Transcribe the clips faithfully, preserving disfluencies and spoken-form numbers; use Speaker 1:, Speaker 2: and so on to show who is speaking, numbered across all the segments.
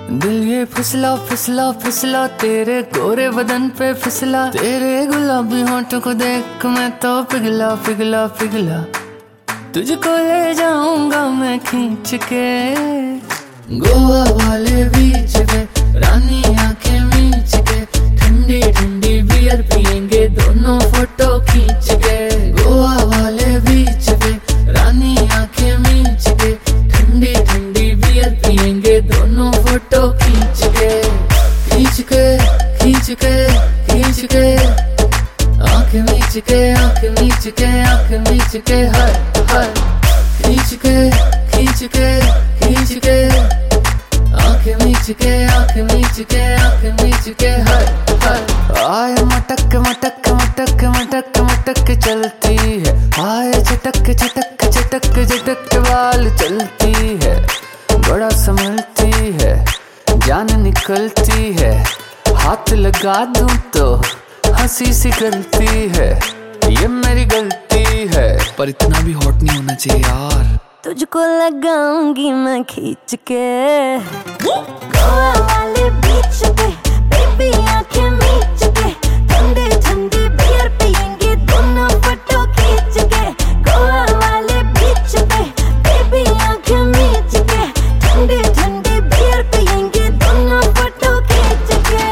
Speaker 1: दिल ये फिसला फिसला फिसला तेरे गोरे बदन पे फिसला, तेरे गुलाबी होंठों को देख मैं तो पिघला पिघला पिघला। तुझको ले जाऊंगा मैं खींच के गोवा वाले बीच पे, रानी आंखें मीच के, ठंडी ठंडी बियर पियेंगे दोनों फोटो खींच के। गोवा वाले बीच पे, रानी आंखें मीच के, ठंडी ठंडी बियर पियेंगे दोनों फोटो खींच के। खींच के खींच के खींच के आंखें मीच के, आंखें मीच के, आंखें मीच के, हाय हाय। खींच के खींच के खींच के आंखें मीच के, आंखें मीच के, आंखें मीच के, हाय हाय। आय मटक मटक मटक मटक मटक चलती है, आय चटक चटक चटक चटक बाल चलती है। बड़ा संभलती है, जान निकलती है, हाथ लगा दूं तो हंसी सी गलती है। ये मेरी गलती है, पर इतना भी हॉट नहीं होना चाहिए यार।
Speaker 2: तुझको लगाऊंगी मैं खींच के गोवा वाले बीच पे, बेबी आंखें मीच के, ठंडे ठंडे बियर पियेंगे दोनों फोटो खींच के। गोवा वाले बीच पे, बेबी आंखें मीच के, ठंडे ठंडे बियर पियेंगे दोनों फोटो खींच के।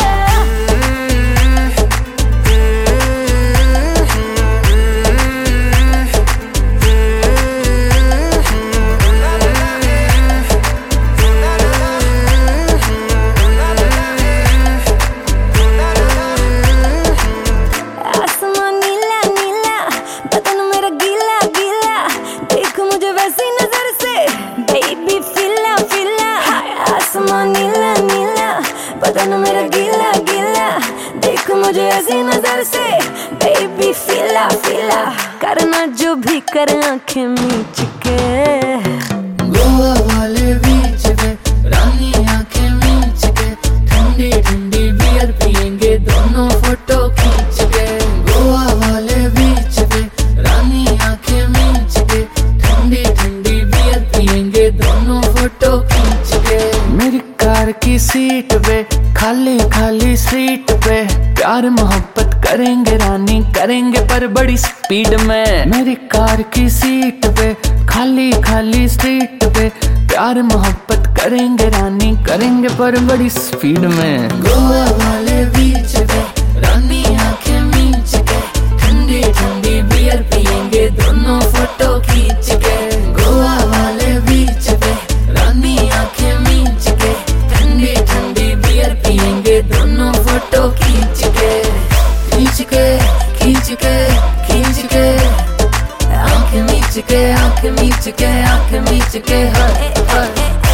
Speaker 2: नीला नीला बदन मेरा गीला गीला, देख मुझे ऐसी नजर से बेबी फीला फीला। करना जो भी कर आंखें मीच के
Speaker 1: गोवा वाले बीच पे, रानी आंखें मीच के, ठंडी ठंडी बियर पियेंगे दोनों फोटो खींच के। गोवा वाले बीच पे, रानी आंखें मीच के, ठंडी ठंडी बियर पियेंगे दोनों फोटो खींच के। मेरी कार की सीट पे, खाली खाली सीट पे, प्यार मोहब्बत करेंगे रानी करेंगे पर बड़ी स्पीड में। मेरी कार की सीट पे, खाली खाली सीट पे, प्यार मोहब्बत करेंगे रानी करेंगे पर बड़ी स्पीड में। गोवा वाले बीच पे, रानी आंखें मीच के, ठंडी ठंडी बियर पियेंगे दोनों फोटो खींच के। गोवा वाले बीच पे, रानी आंखें मीच के, ठंडी ठंडी बियर पियेंगे दोनों फोटो खींच के। खींच के खींच के खींच के आंखें मीच के, आंखें मीच के, आंखें मीच के, हाय हाय।